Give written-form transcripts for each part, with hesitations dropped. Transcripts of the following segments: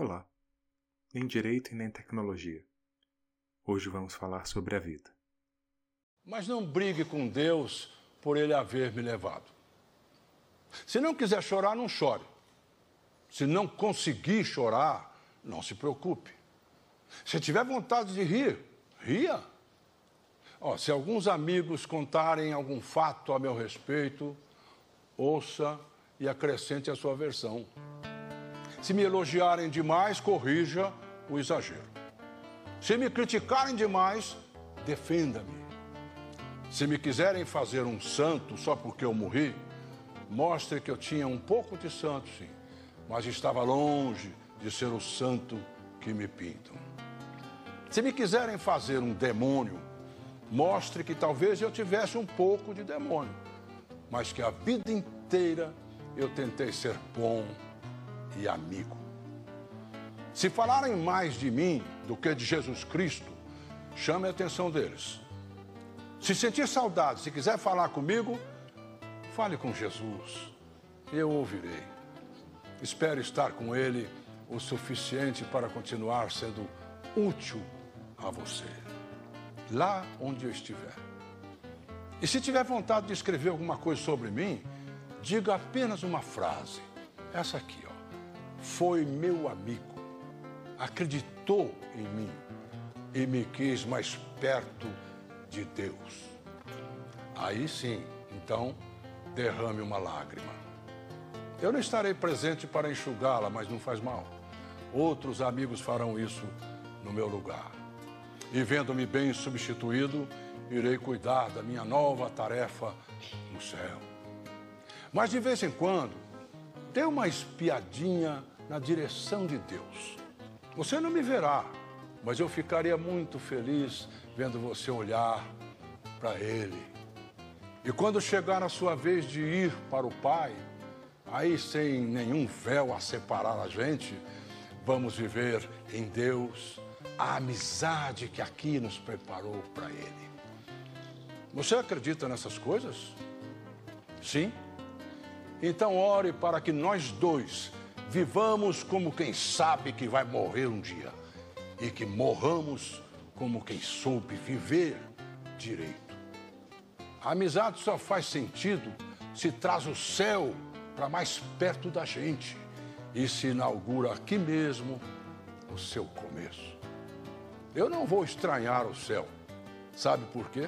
Olá, nem direito e nem tecnologia. Hoje vamos falar sobre a vida. Mas não brigue com Deus por Ele haver me levado. Se não quiser chorar, não chore. Se não conseguir chorar, não se preocupe. Se tiver vontade de rir, ria. Se alguns amigos contarem algum fato a meu respeito, ouça e acrescente a sua versão. Se me elogiarem demais, corrija o exagero. Se me criticarem demais, defenda-me. Se me quiserem fazer um santo só porque eu morri, mostre que eu tinha um pouco de santo, sim, mas estava longe de ser o santo que me pintam. Se me quiserem fazer um demônio, mostre que talvez eu tivesse um pouco de demônio, mas que a vida inteira eu tentei ser bom e amigo. Se falarem mais de mim do que de Jesus Cristo, chame a atenção deles. Se sentir saudade, se quiser falar comigo, fale com Jesus, eu ouvirei. Espero estar com Ele o suficiente para continuar sendo útil a você, lá onde eu estiver. E se tiver vontade de escrever alguma coisa sobre mim, diga apenas uma frase, essa aqui, foi meu amigo, acreditou em mim e me quis mais perto de Deus. Aí sim, então, derrame uma lágrima. Eu não estarei presente para enxugá-la, mas não faz mal. Outros amigos farão isso no meu lugar. E vendo-me bem substituído, irei cuidar da minha nova tarefa no céu. Mas de vez em quando, dê uma espiadinha na direção de Deus. Você não me verá, mas eu ficaria muito feliz vendo você olhar para Ele. E quando chegar a sua vez de ir para o Pai, aí sem nenhum véu a separar a gente, vamos viver em Deus a amizade que aqui nos preparou para Ele. Você acredita nessas coisas? Sim? Então ore para que nós dois vivamos como quem sabe que vai morrer um dia e que morramos como quem soube viver direito. A amizade só faz sentido se traz o céu para mais perto da gente e se inaugura aqui mesmo o seu começo. Eu não vou estranhar o céu. Sabe por quê?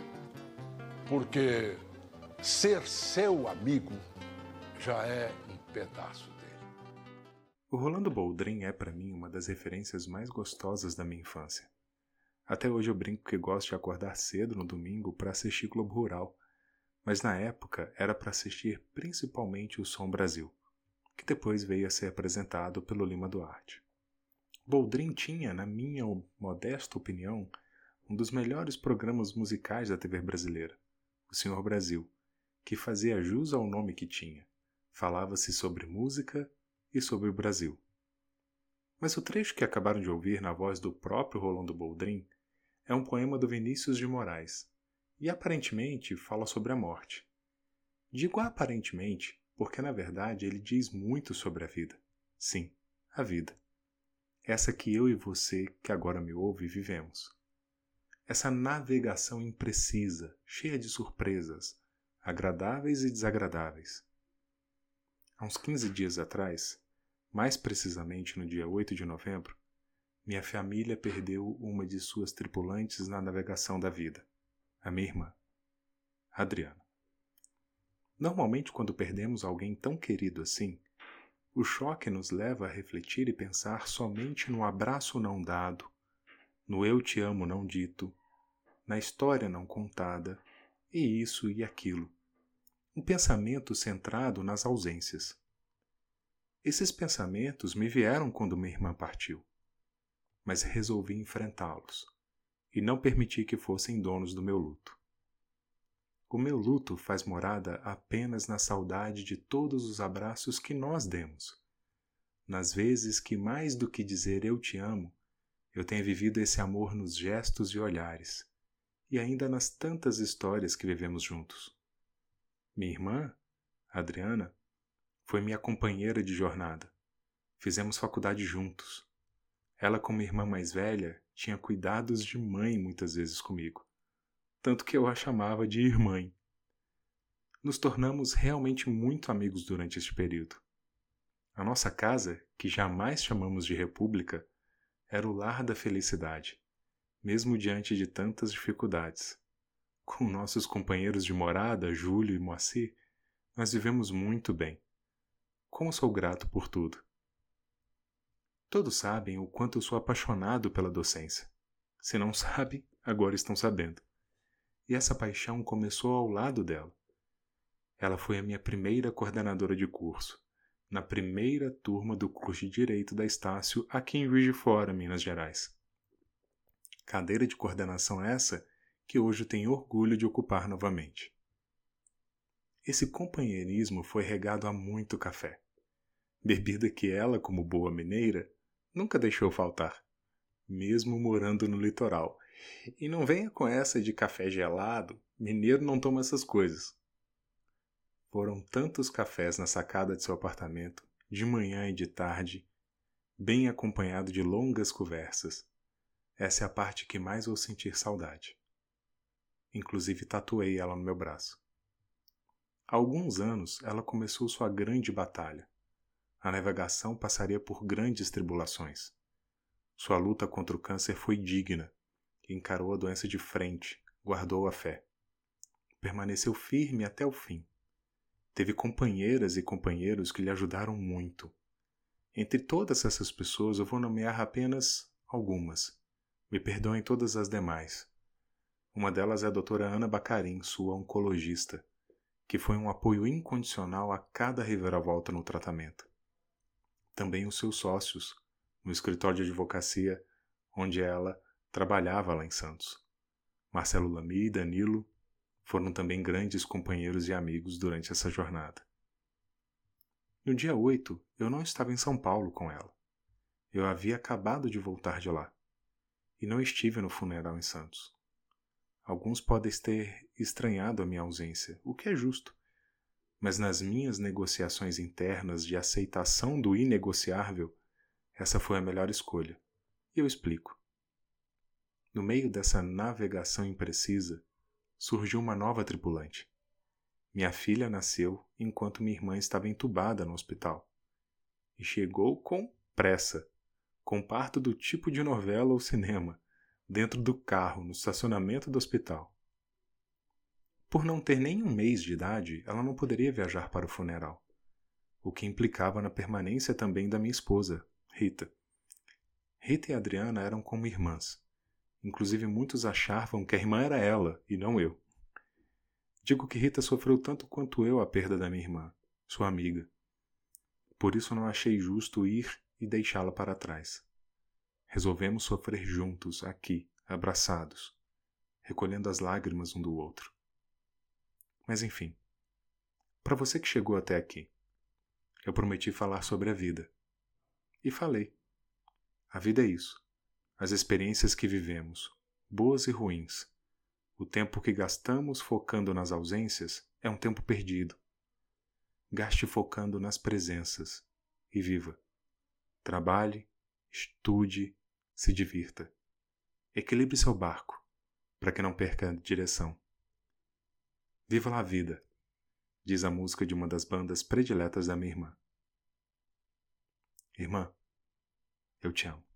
Porque ser seu amigo já é um pedaço dele. O Rolando Boldrin é para mim uma das referências mais gostosas da minha infância. Até hoje eu brinco que gosto de acordar cedo no domingo para assistir Globo Rural, mas na época era para assistir principalmente o Som Brasil, que depois veio a ser apresentado pelo Lima Duarte. Boldrin tinha, na minha modesta opinião, um dos melhores programas musicais da TV brasileira, o Senhor Brasil, que fazia jus ao nome que tinha. Falava-se sobre música e sobre o Brasil. Mas o trecho que acabaram de ouvir na voz do próprio Rolando Boldrin é um poema do Vinícius de Moraes e aparentemente fala sobre a morte. Digo aparentemente porque na verdade ele diz muito sobre a vida. Sim, a vida. Essa que eu e você, que agora me ouve, vivemos. Essa navegação imprecisa, cheia de surpresas, agradáveis e desagradáveis. Há uns 15 dias atrás, mais precisamente no dia 8 de novembro, minha família perdeu uma de suas tripulantes na navegação da vida, a minha irmã, Adriana. Normalmente, quando perdemos alguém tão querido assim, o choque nos leva a refletir e pensar somente no abraço não dado, no eu te amo não dito, na história não contada, e isso e aquilo. Um pensamento centrado nas ausências. Esses pensamentos me vieram quando minha irmã partiu, mas resolvi enfrentá-los e não permiti que fossem donos do meu luto. O meu luto faz morada apenas na saudade de todos os abraços que nós demos, nas vezes que mais do que dizer eu te amo, eu tenho vivido esse amor nos gestos e olhares, e ainda nas tantas histórias que vivemos juntos. Minha irmã, Adriana, foi minha companheira de jornada. Fizemos faculdade juntos, Ela, como irmã mais velha, tinha cuidados de mãe muitas vezes comigo, tanto que eu a chamava de irmã. Nos tornamos realmente muito amigos durante este período. A nossa casa, que jamais chamamos de república, era o lar da felicidade, mesmo diante de tantas dificuldades. Com nossos companheiros de morada, Júlio e Moacir, nós vivemos muito bem. Como sou grato por tudo. Todos sabem o quanto eu sou apaixonado pela docência. Se não sabem, agora estão sabendo. E essa paixão começou ao lado dela. Ela foi a minha primeira coordenadora de curso, na primeira turma do curso de Direito da Estácio aqui em Juiz de Fora, Minas Gerais. Cadeira de coordenação essa que hoje tenho orgulho de ocupar novamente. Esse companheirismo foi regado a muito café, bebida que ela, como boa mineira, nunca deixou faltar, mesmo morando no litoral. E não venha com essa de café gelado, mineiro não toma essas coisas. Foram tantos cafés na sacada de seu apartamento, de manhã e de tarde, bem acompanhado de longas conversas. Essa é a parte que mais vou sentir saudade. Inclusive tatuei ela no meu braço. Há alguns anos ela começou sua grande batalha. A navegação passaria por grandes tribulações. Sua luta contra o câncer foi digna. Encarou a doença de frente, guardou a fé. Permaneceu firme até o fim. Teve companheiras e companheiros que lhe ajudaram muito. Entre todas essas pessoas eu vou nomear apenas algumas. Me perdoem todas as demais. Uma delas é a doutora Ana Bacarim, sua oncologista, que foi um apoio incondicional a cada reviravolta no tratamento. Também os seus sócios, no escritório de advocacia, onde ela trabalhava lá em Santos. Marcelo Lamy e Danilo foram também grandes companheiros e amigos durante essa jornada. No dia 8, eu não estava em São Paulo com ela. Eu havia acabado de voltar de lá. E não estive no funeral em Santos. Alguns podem ter estranhado a minha ausência, o que é justo. Mas nas minhas negociações internas de aceitação do inegociável, essa foi a melhor escolha. E eu explico. No meio dessa navegação imprecisa, surgiu uma nova tripulante. Minha filha nasceu enquanto minha irmã estava entubada no hospital. E chegou com pressa, com parto do tipo de novela ou cinema, dentro do carro, no estacionamento do hospital. Por não ter nem um mês de idade, ela não poderia viajar para o funeral, o que implicava na permanência também da minha esposa, Rita. Rita e Adriana eram como irmãs. Inclusive muitos achavam que a irmã era ela e não eu. Digo que Rita sofreu tanto quanto eu a perda da minha irmã, sua amiga. Por isso não achei justo ir e deixá-la para trás. Resolvemos sofrer juntos, aqui, abraçados, recolhendo as lágrimas um do outro. Mas enfim, para você que chegou até aqui, eu prometi falar sobre a vida. E falei. A vida é isso. As experiências que vivemos, boas e ruins. O tempo que gastamos focando nas ausências é um tempo perdido. Gaste focando nas presenças e viva. Trabalhe, estude, se divirta. Equilibre seu barco, para que não perca a direção. Viva lá a vida, diz a música de uma das bandas prediletas da minha irmã. Irmã, eu te amo.